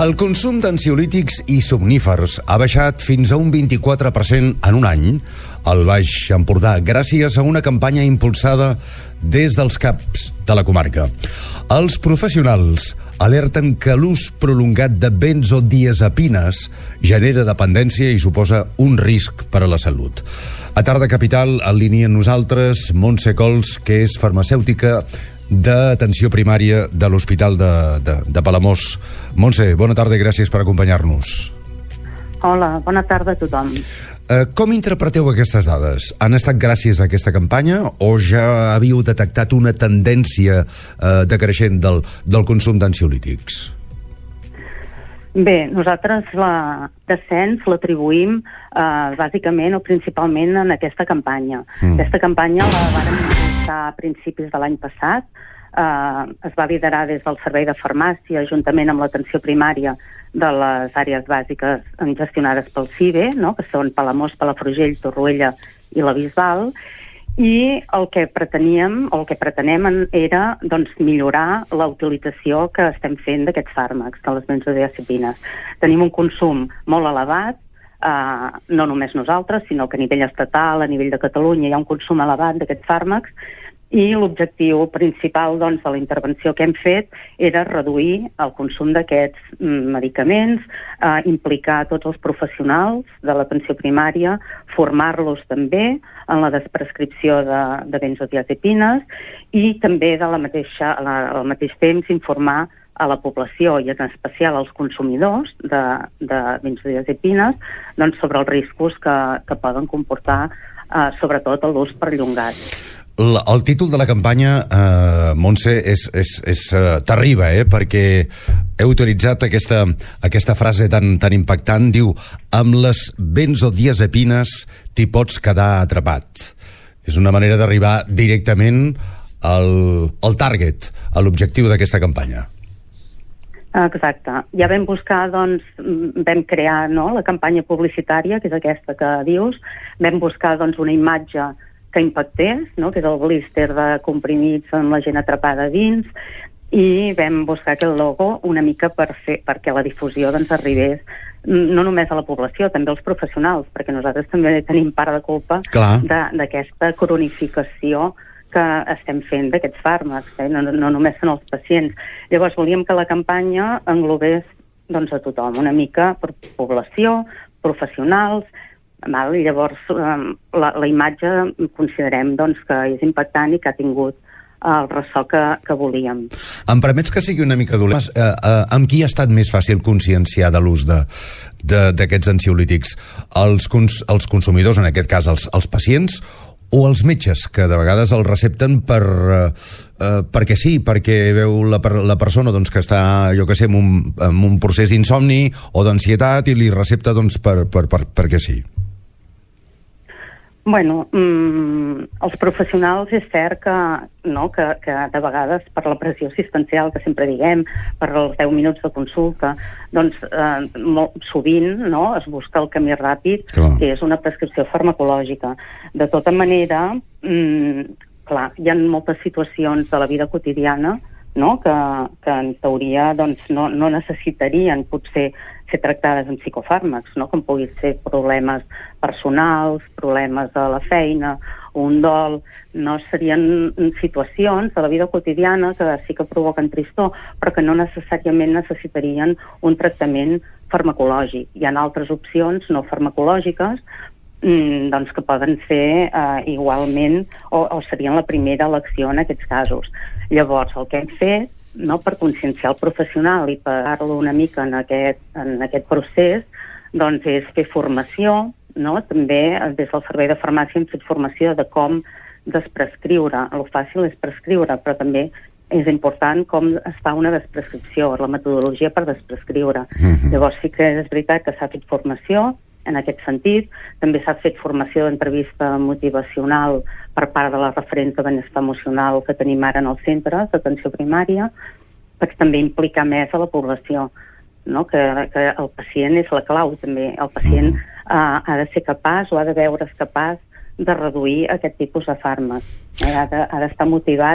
El consum d'ansiolítics i somnífers ha baixat fins a un 24% en un any al Baix Empordà, gràcies a una campanya impulsada des dels CAPs de la comarca. Els professionals alerten que l'ús prolongat de benzodiazepines genera dependència i suposa un risc per a la salut. A Tarda Capital, en línia amb nosaltres, Montse Cols, que és farmacèutica d'atenció primària de l'Hospital de Palamós. Montse, bona tarda i gràcies per acompanyar-nos. Hola, bona tarda a tothom. Com interpreteu aquestes dades? Han estat gràcies a aquesta campanya o ja havíeu detectat una tendència decreixent del consum d'ansiolítics? Bé, nosaltres la descens l'atribuïm bàsicament o principalment en aquesta campanya. Aquesta campanya la vàrem impulsar a principis de l'any passat. Es va liderar des del servei de farmàcia, juntament amb l'atenció primària de les àrees bàsiques gestionades pel CIBE, no? Que són Palamós, Palafrugell, Torroella i la Bisbal, i el que preteníem, o el que pretenem era millorar la utilització que estem fent d'aquests fàrmacs, de les benzodiazepines. Tenim un consum molt elevat, no només nosaltres, sinó que a nivell estatal, a nivell de Catalunya, hi ha un consum elevat d'aquests fàrmacs, i l'objectiu principal de la intervenció que hem fet era reduir el consum d'aquests medicaments, implicar tots els professionals de l'atenció primària, formar-los també en la desprescripció de benzodiazepines i també al mateix temps informar a la població i en especial als consumidors de benzodiazepines sobre els riscos que poden comportar sobretot l'ús perllongat. El títol de la campanya, Montse, t'arriba, perquè heu utilitzat aquesta frase tan impactant, diu: amb les benzodiazepines t'hi pots quedar atrapat. És una manera d'arribar directament al target, a l'objectiu d'aquesta campanya. Exacte. Ja vam buscar, vam crear la campanya publicitària, que és aquesta que dius, vam buscar una imatge que impactés, que és el blister de comprimits amb la gent atrapada dins, i vam buscar aquest logo una mica perquè la difusió arribés no només a la població, també als professionals, perquè nosaltres també tenim part de culpa d'aquesta cronificació que estem fent d'aquests fàrmacs, no només són els pacients. Llavors volíem que la campanya englobés a tothom, una mica per població, professionals. Llavors la imatge considerem que és impactant i que ha tingut el ressò que volíem. Em permets que sigui una mica dolent? Amb qui ha estat més fàcil conscienciar de l'ús d'aquests ansiolítics? Els consumidors, en aquest cas els pacients, o els metges, que de vegades el recepten perquè sí, perquè veu la persona que està, en un procés d'insomni o d'ansietat i li recepta perquè sí? Bueno, els professionals és cert que de vegades per la pressió assistencial que sempre diguem, per els 10 minuts de consulta, sovint es busca el camí ràpid, que és una prescripció farmacològica. De tota manera, hi ha moltes situacions de la vida quotidiana que en teoria no necessitarien potser ser tractades amb psicofàrmacs, com puguin ser problemes personals, problemes a la feina, un dol. No serien situacions de la vida quotidiana que sí que provoquen tristor, però que no necessàriament necessitarien un tractament farmacològic. Hi ha altres opcions no farmacològiques que poden ser igualment o serien la primera elecció en aquests casos. Llavors, el que hem fet per conscienciar el professional i pagar-lo una mica en aquest procés és fer formació. També des del servei de farmàcia hem fet formació de com desprescriure. El fàcil és prescriure, però també és important com es fa una desprescripció, la metodologia per desprescriure. Llavors sí que és veritat que s'ha fet formació en aquest sentit. També s'ha fet formació d'entrevista motivacional per part de les referents de benestar emocional que tenim ara en els centres d'atenció primària, per també implicar més a la població, que el pacient és la clau també. El pacient ha de ser capaç o ha de veure's capaç de reduir aquest tipus de fàrmacs. Ha d'estar motivat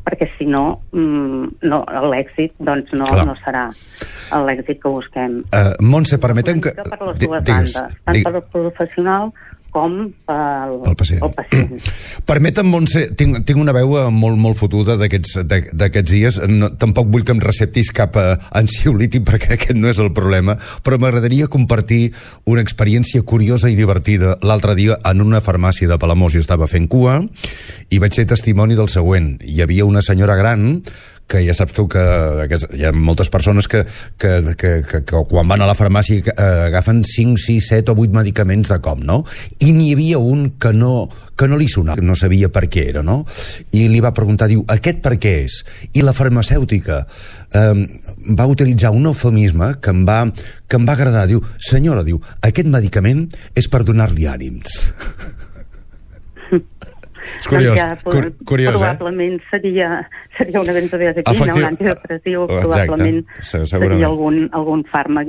perquè si no, l'èxit doncs no serà l'èxit que busquem. Montse, permetem que... Per les dues bandes, tant per el professional com pel pacient. Permetem, Montse, tinc una veu molt fotuda d'aquests dies. Tampoc vull que em receptis cap ansiolític, perquè aquest no és el problema, però m'agradaria compartir una experiència curiosa i divertida. L'altre dia, en una farmàcia de Palamós, jo estava fent cua i vaig ser testimoni del següent. Hi havia una senyora gran que ja saps tu que hi ha moltes persones que quan van a la farmàcia agafen 5, 6, 7 o 8 medicaments de cop, no? I n'hi havia un que no li sonava, no sabia per què era, no? I li va preguntar, diu, aquest per què és? I la farmacèutica va utilitzar un eufemisme que em va agradar. Diu, senyora, diu, aquest medicament és per donar-li ànims. És curiós, curiós, probablement seria una benzodiazepina, un antidepressiu, probablement seria algun fàrmac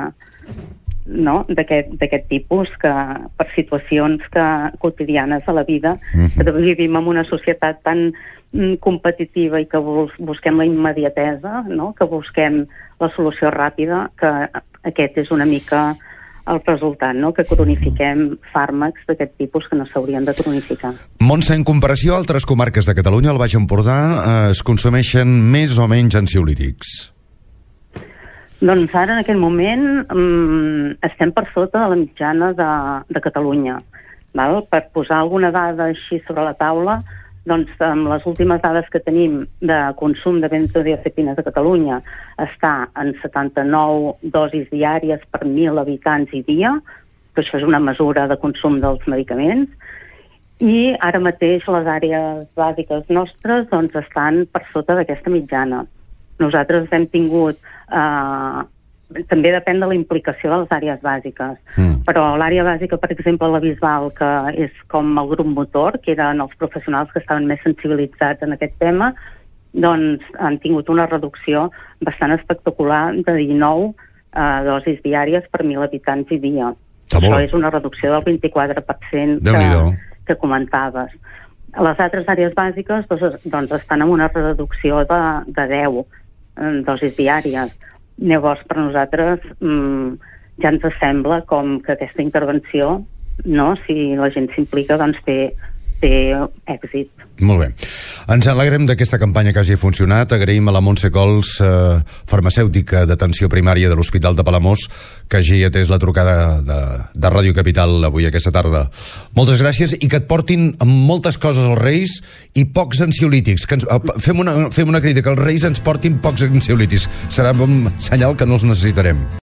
d'aquest tipus, que per situacions quotidianes a la vida, que vivim en una societat tan competitiva i que busquem la immediatesa, que busquem la solució ràpida, que aquest és una mica el resultat, que cronifiquem fàrmacs d'aquest tipus que no s'haurien de cronificar. Montse, en comparació a altres comarques de Catalunya, al Baix Empordà, es consumeixen més o menys ansiolítics? Doncs ara, en aquest moment, estem per sota de la mitjana de Catalunya. Per posar alguna dada així sobre la taula, doncs amb les últimes dades que tenim de consum de benzodiazepines a Catalunya està en 79 dosis diàries per 1.000 habitants i dia, que això és una mesura de consum dels medicaments, i ara mateix les àrees bàsiques nostres doncs estan per sota d'aquesta mitjana. Nosaltres hem tingut... també depèn de la implicació de les àrees bàsiques, però l'àrea bàsica, per exemple, la Bisbal, que és com el grup motor, que eren els professionals que estaven més sensibilitzats en aquest tema, doncs han tingut una reducció bastant espectacular de 19 dosis diàries per 1.000 habitants i dia. Això és una reducció del 24% que comentaves. Les altres àrees bàsiques doncs estan en una reducció de 10 dosis diàries. Llavors, per nosaltres ja ens sembla com que aquesta intervenció, si la gent s'implica, doncs té èxit. Molt bé. Ens alegrem d'aquesta campanya que hagi funcionat. Agraïm a la Montse Cols, farmacèutica d'atenció primària de l'Hospital de Palamós, que hagi atès la trucada de Ràdio Capital avui aquesta tarda. Moltes gràcies i que et portin moltes coses als Reis i pocs ansiolítics. Fem una crida, que els Reis ens portin pocs ansiolítics. Serà un senyal que no els necessitarem.